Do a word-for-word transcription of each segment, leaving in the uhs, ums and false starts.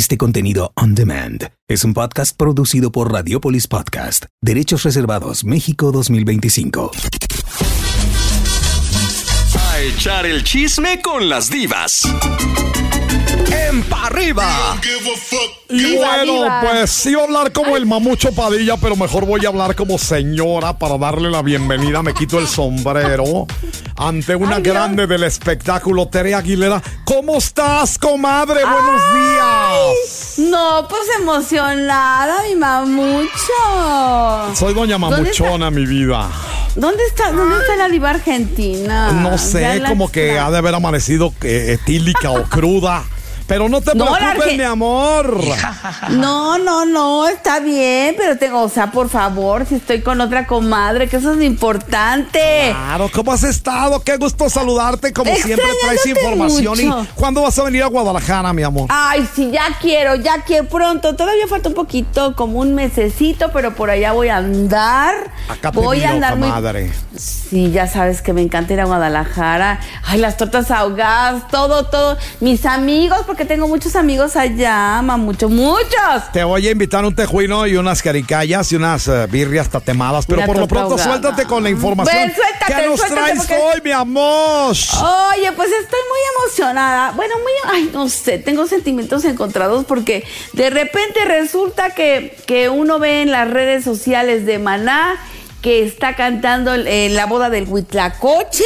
Este contenido on demand es un podcast producido por Radiopolis Podcast. Derechos reservados México dos mil veinticinco. A echar el chisme con las divas. ¡En pa' arriba! Y bueno, pues iba a hablar como el Mamucho Padilla, pero mejor voy a hablar como señora para darle la bienvenida. Me quito el sombrero ante una Ay, grande Dios. del espectáculo, Tere Aguilera. ¿Cómo estás, comadre? Buenos Ay, días. No, pues emocionada, mi Mamucho. Soy doña Mamuchona, mi vida. ¿Dónde está, ¿Dónde está la diva argentina? No sé, como extra. que ha de haber amanecido eh, etílica o cruda. Pero no te no, preocupes, Arge... mi amor. No, no, no, está bien, pero tengo, o sea, por favor, si estoy con otra comadre, que eso es importante. Claro, ¿cómo has estado? Qué gusto saludarte, como siempre traes información. Mucho. ¿Y cuándo vas a venir a Guadalajara, mi amor? Ay, sí, ya quiero, ya quiero pronto. Todavía falta un poquito, como un mesecito, pero por allá voy a andar. Acá te voy miro, a andar comadre. Muy... Sí, ya sabes que me encanta ir a Guadalajara. Ay, las tortas ahogadas, todo, todo. Mis amigos, porque tengo muchos amigos allá, muchos, muchos. Te voy a invitar un tejuino y unas caricayas y unas uh, birrias tatemadas, pero por lo pronto ahogada. Suéltate con la información. Ven, suéltate, ¿Qué nos suéltate traes porque... hoy, mi amor? Oye, pues estoy muy emocionada. Bueno, muy, ay, no sé, tengo sentimientos encontrados porque de repente resulta que, que uno ve en las redes sociales de Maná que está cantando en la boda del Huitlacoche.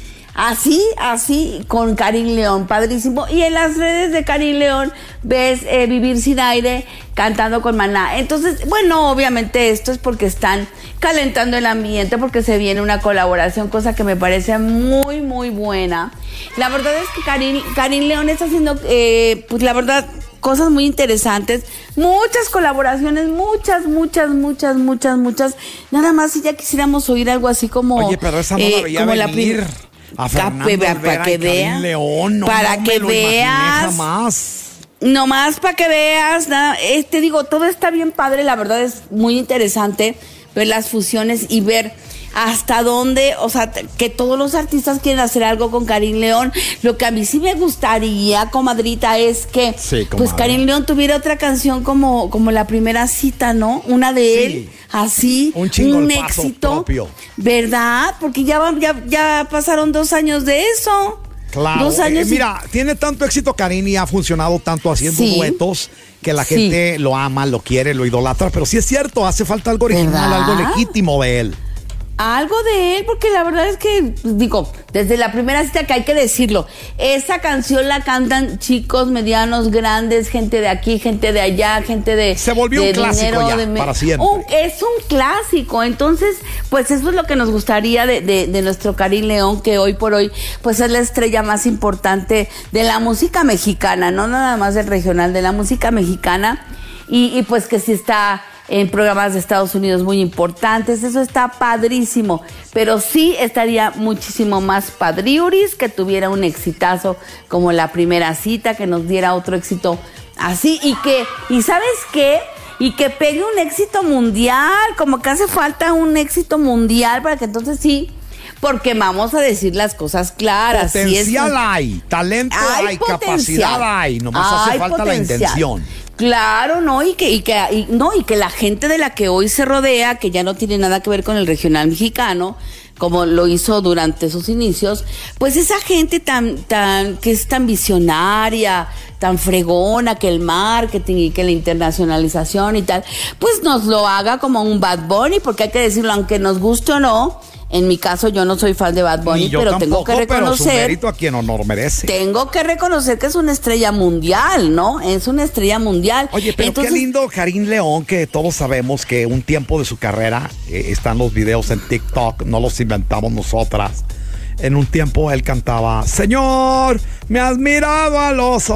Así, así, con Karin León, padrísimo. Y en las redes de Karin León ves eh, Vivir Sin Aire cantando con Maná. Entonces, bueno, obviamente esto es porque están calentando el ambiente, porque se viene una colaboración, cosa que me parece muy, muy buena. La verdad es que Karin, Karin León está haciendo, eh, pues la verdad, cosas muy interesantes, muchas colaboraciones, muchas, muchas, muchas, muchas, muchas. Nada más si ya quisiéramos oír algo así como... Oye, pero esa no la veía eh, venir. A Fernando para Olvera que y Karin León, no, para no que me lo veas, jamás. Nomás para que veas, nada, eh, te digo, todo está bien padre, la verdad es muy interesante ver las fusiones y ver hasta dónde, o sea, que todos los artistas quieren hacer algo con Karin León. Lo que a mí sí me gustaría, comadrita, es que sí, pues Karin León tuviera otra canción como, como La Primera Cita, ¿no? Una de sí. él, así, un, un éxito, propio. ¿Verdad? Porque ya, ya, ya pasaron dos años de eso. Claro, dos años eh, mira, y... tiene tanto éxito Karin y ha funcionado tanto haciendo sí. duetos que la gente sí. lo ama, lo quiere, lo idolatra, pero sí es cierto, hace falta algo original, ¿verdad? Algo legítimo de él. Algo de él, porque la verdad es que, digo, desde la primera cita que hay que decirlo, esa canción la cantan chicos, medianos, grandes, gente de aquí, gente de allá, gente de... Se volvió de un clásico dinero, ya, de me... para siempre. Un, es un clásico, entonces, pues eso es lo que nos gustaría de, de, de nuestro Karin León, que hoy por hoy, pues es la estrella más importante de la música mexicana, no nada más del regional, de la música mexicana, y, y pues que sí está... en programas de Estados Unidos muy importantes, eso está padrísimo, pero sí estaría muchísimo más padriuris que tuviera un exitazo como La Primera Cita, que nos diera otro éxito así, y que, y ¿sabes qué? Y que pegue un éxito mundial, como que hace falta un éxito mundial para que entonces sí, porque vamos a decir las cosas claras. Potencial si es, hay, talento hay, hay capacidad hay, nomás hay hace falta potencial. La intención. Claro, no, y que, y que, y, no, y que la gente de la que hoy se rodea, que ya no tiene nada que ver con el regional mexicano, como lo hizo durante sus inicios, pues esa gente tan, tan, que es tan visionaria, tan fregona, que el marketing y que la internacionalización y tal, pues nos lo haga como un Bad Bunny, porque hay que decirlo, aunque nos guste o no. En mi caso, yo no soy fan de Bad Bunny, pero tampoco, tengo que reconocer... Pero su mérito a quien honor merece. Tengo que reconocer que es una estrella mundial, ¿no? Es una estrella mundial. Oye, pero entonces, qué lindo Karin León, que todos sabemos que un tiempo de su carrera, eh, están los videos en TikTok, no los inventamos nosotras. En un tiempo él cantaba, Señor, me has mirado a los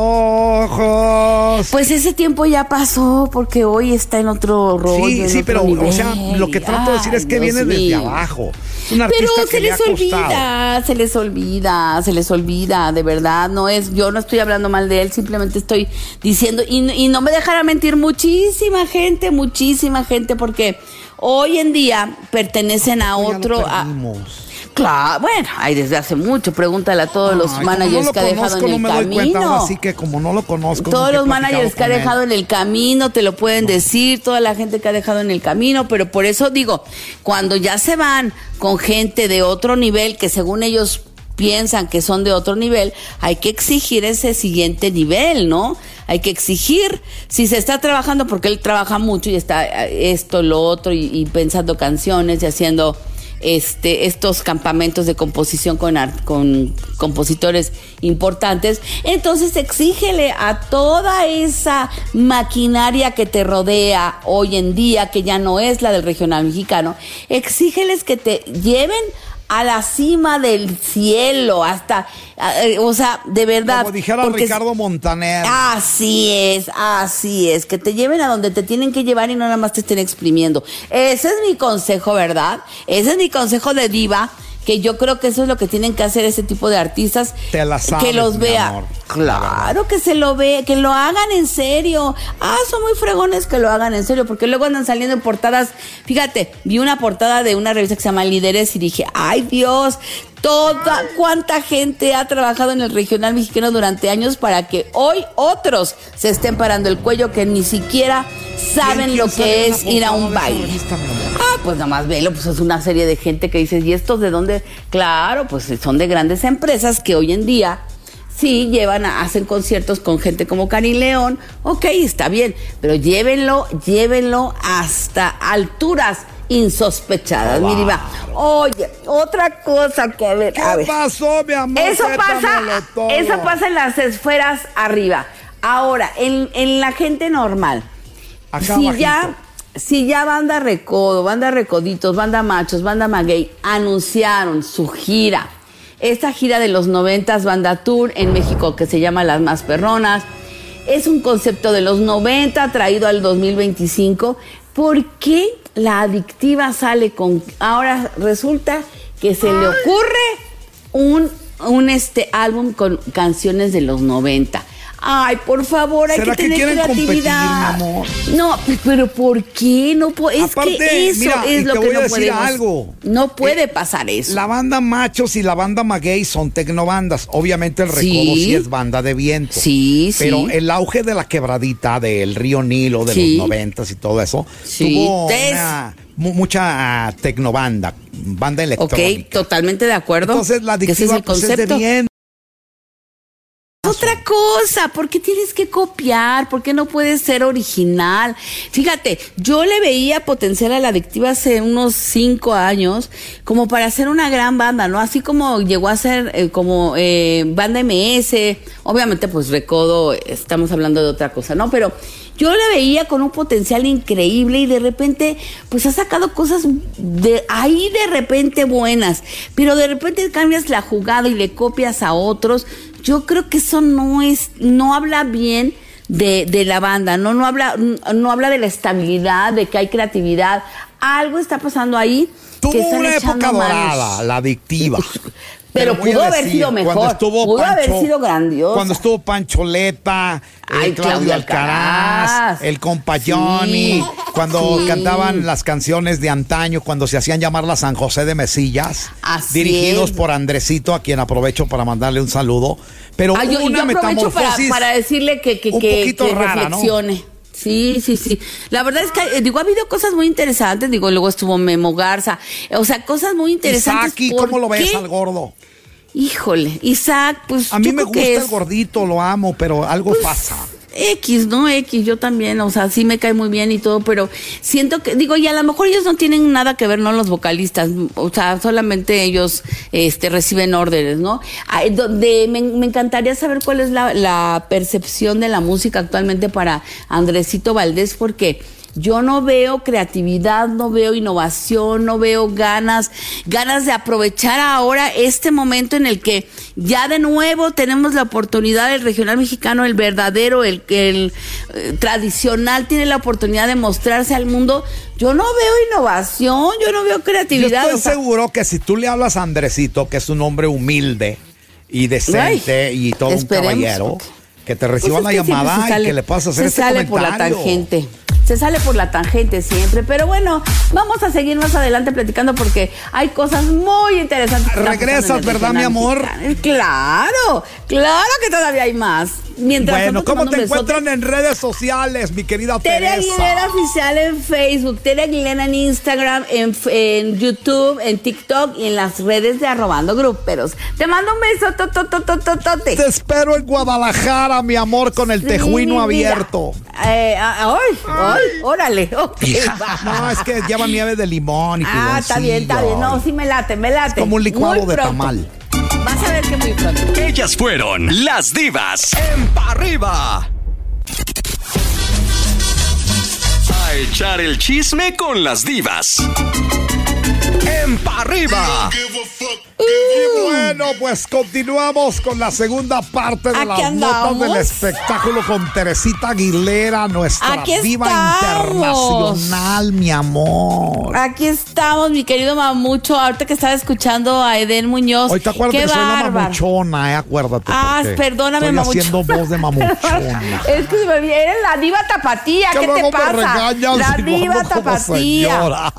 ojos. Pues ese tiempo ya pasó, porque hoy está en otro rollo. Sí, sí, pero nivel. O sea, lo que trato de decir es que Ay, viene desde abajo. Es un artista pero que se le les ha olvida, costado. se les olvida, se les olvida, de verdad. No es, yo no estoy hablando mal de él, simplemente estoy diciendo, y, y no me dejará mentir muchísima gente, muchísima gente, porque hoy en día pertenecen a Pues otro... ya lo a, Claro, bueno, hay desde hace mucho. Pregúntale a todos los Ay, managers no que ha dejado en conozco, el no me doy camino. cuenta, así que como no lo conozco. Todos nunca he los managers que ha platicado dejado con en el camino te lo pueden decir, toda la gente que ha dejado en el camino, pero por eso digo, cuando ya se van con gente de otro nivel, que según ellos piensan que son de otro nivel, hay que exigir ese siguiente nivel, ¿no? Hay que exigir, si se está trabajando, porque él trabaja mucho y está esto, lo otro, y, y pensando canciones y haciendo este estos campamentos de composición con, art, con compositores importantes, entonces exígele a toda esa maquinaria que te rodea hoy en día, que ya no es la del regional mexicano, exígeles que te lleven a la cima del cielo, hasta, eh, o sea, de verdad. Como dijera Ricardo Montaner. Así es, así es, que te lleven a donde te tienen que llevar y no nada más te estén exprimiendo. Ese es mi consejo, ¿verdad? Ese es mi consejo de diva, que yo creo que eso es lo que tienen que hacer ese tipo de artistas. Te la sabes, que los mi vea. amor. Claro que se lo ve, que lo hagan en serio. Ah, son muy fregones que lo hagan en serio, porque luego andan saliendo en portadas. Fíjate, vi una portada de una revista que se llama Líderes y dije, ay Dios, toda, cuánta gente ha trabajado en el regional mexicano durante años para que hoy otros se estén parando el cuello que ni siquiera saben lo que es ir a un baile. Ah, pues nada más velo, pues es una serie de gente que dices, ¿y estos de dónde? Claro, pues son de grandes empresas que hoy en día sí llevan, a, hacen conciertos con gente como Karin León, ok, está bien, pero llévenlo, llévenlo hasta alturas insospechadas, Oh, wow. mi diva. Oye, otra cosa que a ver, ¿Qué a ver. pasó, mi amor? Eso pasa, Cuéntamelo todo. eso pasa en las esferas arriba. Ahora, en, en la gente normal, Acá si abajito. ya, si ya Banda Recodo, Banda Recoditos, Banda Machos, Banda Maguey anunciaron su gira, esta gira de los noventas, Banda Tour en México, que se llama Las Más Perronas, es un concepto de los noventa traído al dos mil veinticinco. ¿Por qué la adictiva sale con... Ahora resulta que se le ocurre un, un este álbum con canciones de los noventa? Ay, por favor, hay que ¿Será que tener quieren creatividad. competir, mi amor? No, pero ¿por qué? No po- es Aparte, que eso mira, y es lo te que voy a no decir podemos. algo. No puede Eh, pasar eso. La banda Machos y la banda Maguey son tecnobandas. Obviamente el Recodo Sí. sí es banda de viento. Sí, sí. Pero el auge de la quebradita del río Nilo de Sí. los noventas y todo eso, Sí. tuvo Tes- una, mu- mucha ah, tecnobanda, banda Ok, electrónica. totalmente de acuerdo. Entonces la que ese es adictiva el pues, es concepto. de viento. Otra cosa, ¿por qué tienes que copiar? ¿Por qué no puedes ser original? Fíjate, yo le veía potencial a la adictiva hace unos cinco años como para hacer una gran banda, ¿no? Así como llegó a ser eh, como eh, banda M S, obviamente pues Recodo, estamos hablando de otra cosa, ¿no? Pero yo la veía con un potencial increíble y de repente pues ha sacado cosas de ahí de repente buenas, pero de repente cambias la jugada y le copias a otros. Yo creo que eso no es, no habla bien de, de la banda, no, no habla, no habla de la estabilidad, de que hay creatividad. Algo está pasando ahí. Tuvo que están una echando época manos. dorada, la adictiva. Pero voy a pudo haber decir, sido mejor, cuando estuvo pudo haber Pancho- sido grandiosa. Cuando estuvo Pancholeta, Ay, eh, Claudio Claudio Alcaraz, Alcaraz. el compa Sí, Johnny, cuando sí. cantaban las canciones de antaño, cuando se hacían llamar la San José de Mesillas, Así dirigidos es. por Andresito, a quien aprovecho para mandarle un saludo. Pero Ah, yo, hubo una yo aprovecho para, metamorfosis para decirle que, que, un que, poquito que rara, ¿no? reflexione. Sí, sí, sí. La verdad es que, eh, digo, ha habido cosas muy interesantes. Digo, luego estuvo Memo Garza. O sea, cosas muy interesantes. Isaki, ¿Por ¿cómo lo ves qué? al gordo? Híjole, Isaac, pues A mí yo me creo que gusta es el gordito, lo amo, pero algo pasa. X, ¿no? X, yo también, o sea, sí me cae muy bien y todo, pero siento que, digo, y a lo mejor ellos no tienen nada que ver, ¿no? Los vocalistas, o sea, solamente ellos este, reciben órdenes, ¿no? Ay, donde me, me encantaría saber cuál es la, la percepción de la música actualmente para Andresito Valdés, porque yo no veo creatividad, no veo innovación, no veo ganas, ganas de aprovechar ahora este momento en el que ya de nuevo tenemos la oportunidad, el regional mexicano, el verdadero, el, el eh, tradicional, tiene la oportunidad de mostrarse al mundo. Yo no veo innovación, yo no veo Yo creatividad. estoy o sea, seguro que si tú le hablas a Andresito, que es un hombre humilde y decente Ay, y todo un esperemos, caballero, porque- que te reciba pues la es que siempre llamada se sale- y que le puedas hacer se este sale por la comentario. tangente. se sale por la tangente siempre. Pero bueno, vamos a seguir más adelante platicando porque hay cosas muy interesantes. Regresas, ¿verdad, mi amor? Mexicano. Claro, claro que todavía hay más. Mientras bueno, ¿cómo te encuentran en redes sociales, mi querida Tere Teresa? Aguilera Oficial en Facebook, Tere Aguilera en Instagram, en, en YouTube, en TikTok y en las redes de Arrobando Gruperos. Te mando un beso, to, to, to, to, to, to, te. Te espero en Guadalajara, mi amor, con el sí, tejuino abierto. Eh, ay, ay, órale. Okay, no, es que lleva nieve de limón y Ah, está bien, está bien. No, sí me late, me late. Es como un licuado de tamal. Vas a ver que muy pronto. Ellas fueron las divas en Pa' Arriba. A echar el chisme con las divas en Pa' Arriba. Y bueno, pues continuamos con la segunda parte de Aquí las notas andamos. del espectáculo con Teresita Aguilera, nuestra Aquí diva estamos. internacional, mi amor. Aquí estamos, mi querido mamucho. Ahorita que estaba escuchando a Eden Muñoz. Hoy te acuerdas Qué que soy la bárbaro. mamuchona, eh, acuérdate. Ah, porque perdóname, estoy mamuchona. haciendo voz de mamuchona. Es que se me olvidó, eres la diva tapatía. Que ¿Qué luego te pasa? me regañas La y no diva ando como tapatía. señora.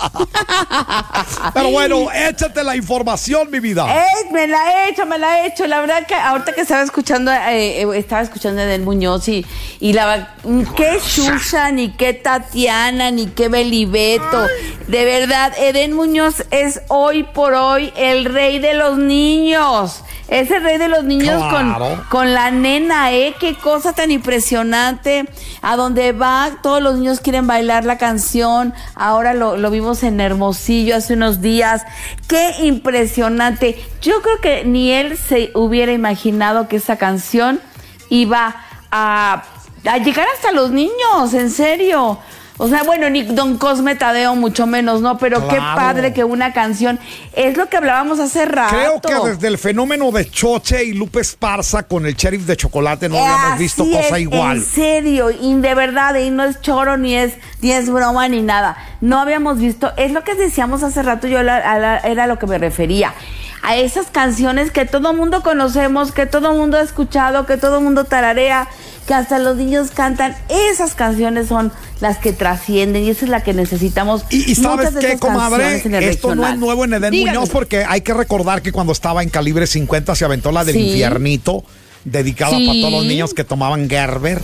Pero bueno, échate la información, mi vida. Eh, me la he hecho, me la he hecho. La verdad que ahorita que estaba escuchando, eh, eh, estaba escuchando a Edel Muñoz y, y la qué Xuxa, ni qué Tatiana, ni qué Belibeto. De verdad, Edel Muñoz es hoy por hoy el rey de los niños. Es el rey de los niños Claro. con, con la nena, ¿eh? Qué cosa tan impresionante. A donde va, todos los niños quieren bailar la canción. Ahora lo, lo vimos en Hermosillo hace unos días. Qué impresionante. Yo creo que ni él se hubiera imaginado que esa canción iba a, a llegar hasta los niños, en serio. O sea, bueno, ni Don Cosme Tadeo mucho menos, ¿no? Pero Claro. qué padre que una canción, es lo que hablábamos hace rato. Creo que desde el fenómeno de Choche y Lupe Esparza con el Sheriff de Chocolate no habíamos Así visto es, cosa igual. En serio, y de verdad, y no es choro, ni es, ni es broma, ni nada. No habíamos visto, es lo que decíamos hace rato, yo la, a la, era a lo que me refería. A esas canciones que todo mundo conocemos, que todo mundo ha escuchado, que todo mundo tararea, que hasta los niños cantan. Esas canciones son las que trascienden y esa es la que necesitamos. Y, y ¿sabes qué, comadre? Esto regional. no es nuevo en Edén Dígame. Muñoz porque hay que recordar que cuando estaba en Calibre cincuenta se aventó la del Sí. Infiernito, dedicada Sí. para todos los niños que tomaban Gerber.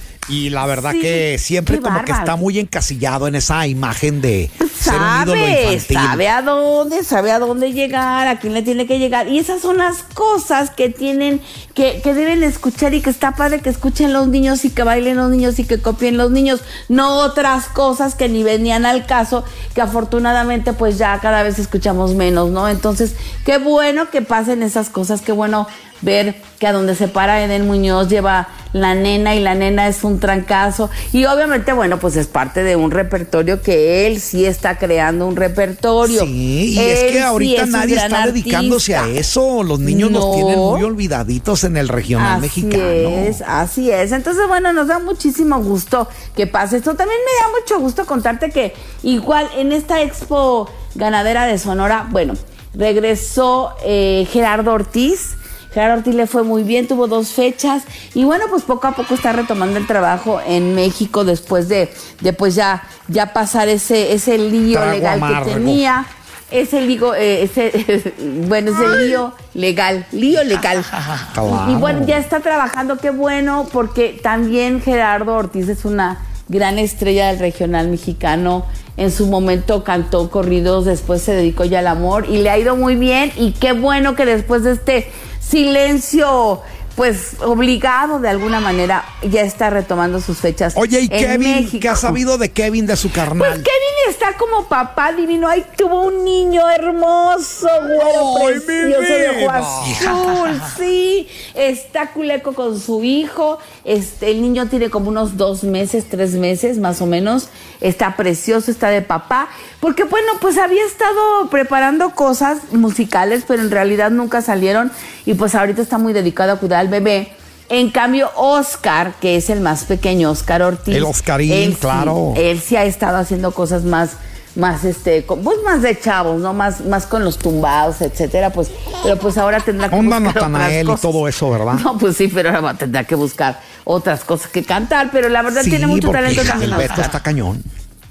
Y la verdad Sí, que siempre qué como que bárbaro. está muy encasillado en esa imagen de ser un ídolo Sabe, infantil. sabe a dónde, sabe a dónde llegar, a quién le tiene que llegar. Y esas son las cosas que tienen, que, que deben escuchar y que está padre que escuchen los niños y que bailen los niños y que copien los niños. No otras cosas que ni venían al caso, que afortunadamente pues ya cada vez escuchamos menos, ¿no? Entonces, qué bueno que pasen esas cosas, qué bueno ver que a donde se para Edén Muñoz lleva la nena y la nena es un trancazo y obviamente bueno pues es parte de un repertorio que él sí está creando un repertorio. Sí, y Él es que sí ahorita es un nadie gran está dedicándose artista. a eso. Los niños No. los tienen muy olvidaditos en el regional Así mexicano. es, así es. Entonces, bueno, nos da muchísimo gusto que pase esto. También me da mucho gusto contarte que igual en esta Expo Ganadera de Sonora, bueno, regresó eh, Gerardo Ortiz. Gerardo Ortiz le fue muy bien, tuvo dos fechas y bueno, pues poco a poco está retomando el trabajo en México después de, de pues ya, ya pasar ese, ese lío Trago legal amargo. que tenía. Ese lío, eh, ese, bueno, ese lío legal, lío legal. Claro. Y, y bueno, ya está trabajando, qué bueno, porque también Gerardo Ortiz es una gran estrella del regional mexicano. En su momento cantó corridos, después se dedicó ya al amor y le ha ido muy bien. Y qué bueno que después de este silencio, pues obligado de alguna manera, ya está retomando sus fechas. Oye, ¿y en Kevin? México. ¿Qué has sabido de Kevin, de su carnal? Pues Kevin está como papá divino. Ahí tuvo un niño hermoso, güero, ¡Ay, mi precioso, de ojo vida! azul, sí. Está culeco con su hijo. Este, el niño tiene como unos dos meses, tres meses, más o menos. Está precioso, está de papá. Porque, bueno, pues había estado preparando cosas musicales, pero en realidad nunca salieron. Y pues ahorita está muy dedicado a cuidar al bebé. En cambio, Oscar, que es el más pequeño, Oscar Ortiz. El Oscarín, él sí- claro. Él sí ha estado haciendo cosas más, más este, con, pues más de chavos, ¿no? Más, más con los tumbados, etcétera, pues, pero pues ahora tendrá que Onda buscar Natanael y todo eso, ¿verdad? No, pues sí, pero ahora tendrá que buscar otras cosas que cantar, pero la verdad sí, tiene mucho porque, talento hija, también. el Beto Oscar. está cañón.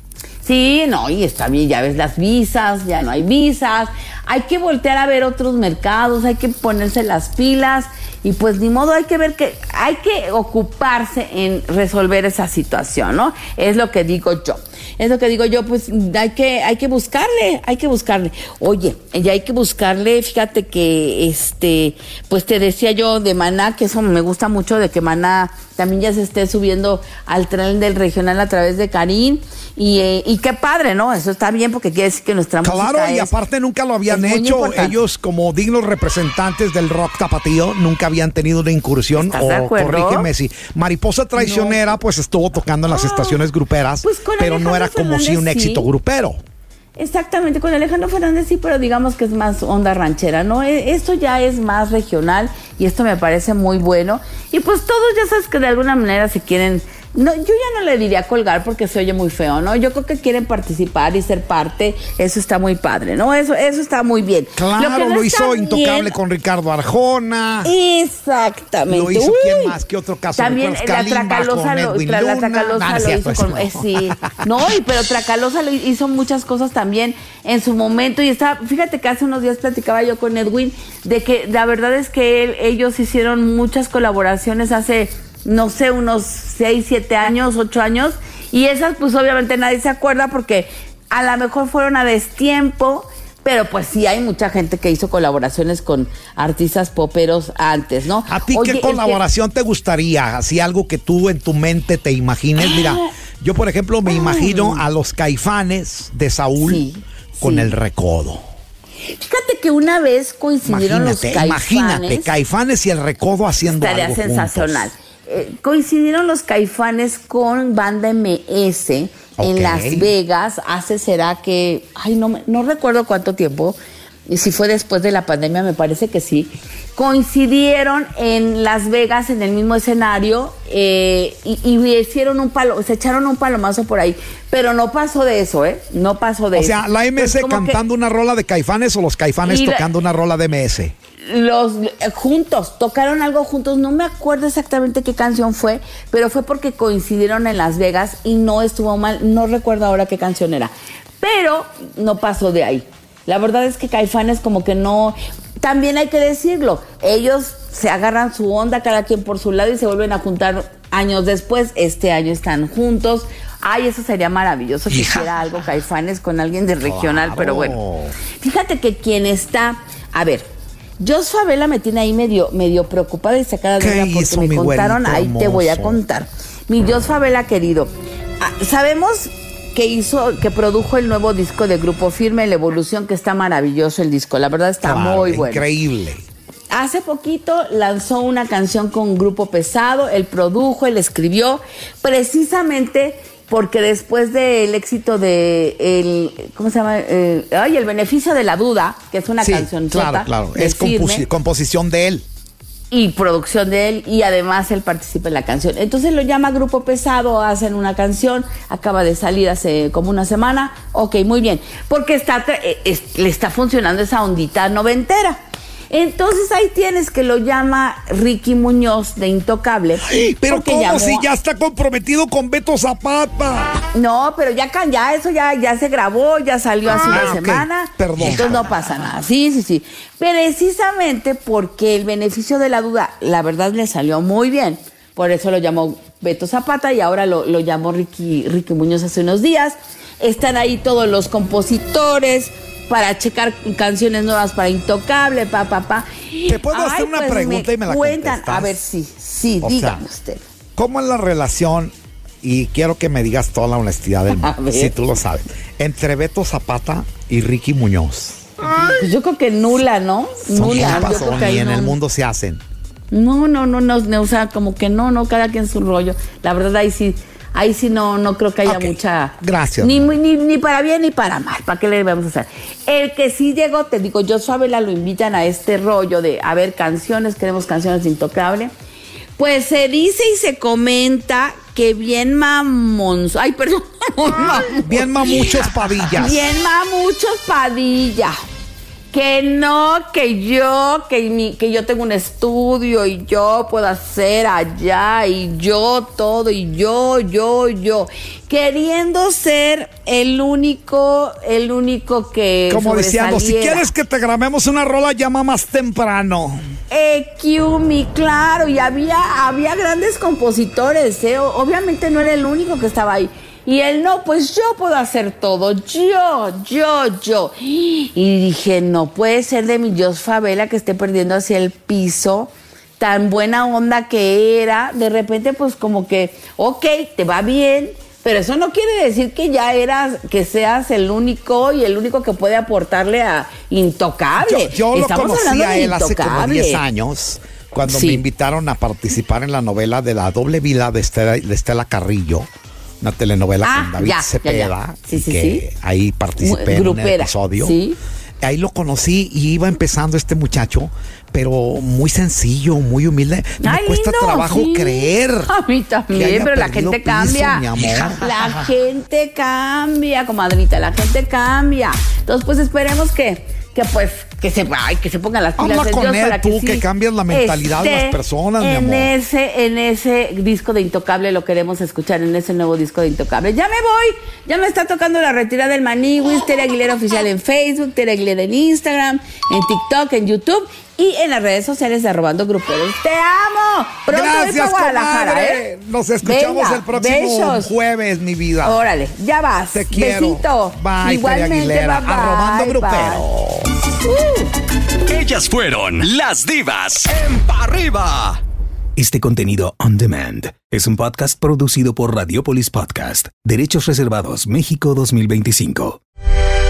Sí, no, y está bien, ya ves las visas, ya no hay visas, hay que voltear a ver otros mercados, hay que ponerse las pilas y pues ni modo, hay que ver que, hay que ocuparse en resolver esa situación, ¿no? Es lo que digo yo, es lo que digo yo, pues hay que, hay que buscarle, hay que buscarle. Oye, ya hay que buscarle, fíjate que este, pues te decía yo de Maná, que eso me gusta mucho, de que Maná también ya se esté subiendo al tren del regional a través de Karin. Y, eh, y qué padre, ¿no? Eso está bien porque quiere decir que nuestra claro, música Claro, y es, aparte nunca lo habían hecho. Ellos, como dignos representantes del rock tapatío, nunca habían tenido una incursión. ¿Estás de o acuerdo? corrígeme si Mariposa Traicionera, no. pues estuvo tocando en las estaciones gruperas, pues pero Alejandro no era como Fernández, si un éxito sí. grupero. Exactamente, con Alejandro Fernández sí, pero digamos que es más onda ranchera, ¿no? Esto ya es más regional y esto me parece muy bueno. Y pues todos ya sabes que de alguna manera se quieren... No, yo ya no le diría colgar porque se oye muy feo, ¿no? Yo creo que quieren participar y ser parte, eso está muy padre, ¿no? Eso, eso está muy bien. Claro, lo, que no lo hizo bien, Intocable con Ricardo Arjona. Exactamente. Lo hizo Uy, quién más, qué otro caso. También la Tracalosa lo, tra, la Tracalosa nah, lo hizo pues, con, no. Eh, sí. No, y, pero Tracalosa lo hizo muchas cosas también en su momento y está, fíjate que hace unos días platicaba yo con Edwin de que la verdad es que él, ellos hicieron muchas colaboraciones hace no sé, unos seis, siete años, ocho años, y esas pues obviamente nadie se acuerda porque a lo mejor fueron a destiempo, pero pues sí hay mucha gente que hizo colaboraciones con artistas poperos antes, ¿no? ¿A ti Oye, qué colaboración que... te gustaría? Así algo que tú en tu mente te imagines. Mira, yo por ejemplo me imagino a los Caifanes de Saúl sí, con sí. el Recodo. Fíjate que una vez coincidieron imagínate, los Caifanes. Imagínate, Caifanes y el Recodo haciendo estaría algo sensacional. juntos. Eh, coincidieron los Caifanes con Banda M S okay. en Las Vegas, hace será que, ay no, no recuerdo cuánto tiempo, y si fue después de la pandemia me parece que sí, coincidieron en Las Vegas en el mismo escenario eh, y, y hicieron un palo, se echaron un palomazo por ahí, pero no pasó de eso, ¿eh? No pasó de o eso. O sea, la M S pues cantando que, una rola de Caifanes o los Caifanes la, tocando una rola de M S. Los eh, juntos, tocaron algo juntos, no me acuerdo exactamente qué canción fue, pero fue porque coincidieron en Las Vegas y no estuvo mal, no recuerdo ahora qué canción era, pero no pasó de ahí. La verdad es que Caifanes como que no, también hay que decirlo, ellos se agarran su onda cada quien por su lado y se vuelven a juntar años después, este año están juntos. Ay, eso sería maravilloso que hiciera algo Caifanes con alguien de regional, claro. Pero bueno, fíjate que quien está, a ver, Jos Favela me tiene ahí medio, medio preocupada y sacada de onda porque me contaron, ahí te voy a contar. Mi Jos Favela querido, sabemos que hizo, que produjo el nuevo disco de Grupo Firme, La Evolución, que está maravilloso el disco, la verdad está claro, muy bueno. Increíble. Hace poquito lanzó una canción con Grupo Pesado, él produjo, él escribió, precisamente porque después del éxito de el, ¿cómo se llama? Eh, ay, El Beneficio de la Duda, que es una sí, canción claro, claro, es composi- composición de él. Y producción de él, y además él participa en la canción. Entonces lo llama Grupo Pesado, hacen una canción, acaba de salir hace como una semana, ok, muy bien, porque está, es, le está funcionando esa ondita noventera. Entonces ahí tienes que lo llama Ricky Muñoz de Intocable. Ay, pero ¿cómo llamó... si ya está comprometido con Beto Zapata? No, pero ya, ya eso ya, ya se grabó, ya salió hace ah, una okay. semana. Perdón. Entonces no pasa nada. Sí, sí, sí. Precisamente porque El Beneficio de la Duda, la verdad le salió muy bien. Por eso lo llamó Beto Zapata y ahora lo, lo llamó Ricky, Ricky Muñoz hace unos días. Están ahí todos los compositores para checar canciones nuevas para Intocable, pa, pa, pa. ¿Te puedo Ay, hacer una pues pregunta me y me la cuentan? Contestas? A ver, sí, sí, o dígame sea, usted. ¿Cómo es la relación, y quiero que me digas toda la honestidad del mundo, si tú lo sabes, entre Beto Zapata y Ricky Muñoz? Pues yo creo que nula, ¿no? Son nula. Yo creo que y en no, el mundo se hacen. No, no, no, no, no, o sea, como que no, no, cada quien su rollo. La verdad, ahí sí... Ahí sí no, no creo que haya okay. mucha... Gracias. Ni, ni, ni para bien ni para mal. ¿Para qué le vamos a hacer? El que sí llegó, te digo, Jos Favela lo invitan a este rollo de, a ver, canciones, queremos canciones de Intocable. Pues se dice y se comenta que bien mamón... Ay, perdón, Bien mamuchos Padillas. Bien mamuchos Padilla. Que no, que yo, que, mi, que yo tengo un estudio y yo puedo hacer allá y yo todo y yo, yo, yo. Queriendo ser el único, el único que como diciendo, si quieres que te grabemos una rola, llama más temprano. Eh, Kiumi, claro, y había, había grandes compositores, ¿eh? Obviamente no era el único que estaba ahí. Y él, no, pues yo puedo hacer todo, yo, yo, yo. Y dije, no puede ser de mi Jos Favela que esté perdiendo hacia el piso, tan buena onda que era. De repente, pues como que, ok, te va bien, pero eso no quiere decir que ya eras, que seas el único y el único que puede aportarle a Intocable. Yo, yo lo Estamos conocí a él de hace como diez años, cuando sí. me invitaron a participar en la novela de La Doble Vida de Estela, de Estela Carrillo. Una telenovela ah, con David ya, Cepeda, ya, ya. Sí, sí, que sí. ahí participé en un episodio. ¿Sí? Ahí lo conocí y iba empezando este muchacho, pero muy sencillo, muy humilde. Me Ay, cuesta lindo, trabajo sí. creer. A mí también, pero la gente piso, cambia. Mi amor. La gente cambia, comadrita, la gente cambia. Entonces, pues esperemos que, que pues, que se, ay, que se pongan las pilas Habla de con Dios él, para tú, que, sí que cambias la mentalidad de las personas, mi amor. En ese, en ese disco de Intocable lo queremos escuchar, en ese nuevo disco de Intocable. Ya me voy, ya me está tocando la retirada del Maniwis, Tere Aguilera Oficial en Facebook, Tere Aguilera en Instagram, en TikTok, en YouTube y en las redes sociales de Arrobando Gruperos. ¡Te amo! Pronto Gracias, voy para Guadalajara, ¿eh? Nos escuchamos Venga, el próximo besos. jueves, mi vida. Órale, ya vas. Te quiero. Besito. Bye, Igualmente, Aguilera. bye, bye, Arrobando Gruperos. Uh. Ellas fueron las divas en Pa' Arriba. Este contenido on demand es un podcast producido por Radiopolis Podcast. Derechos reservados México dos mil veinticinco.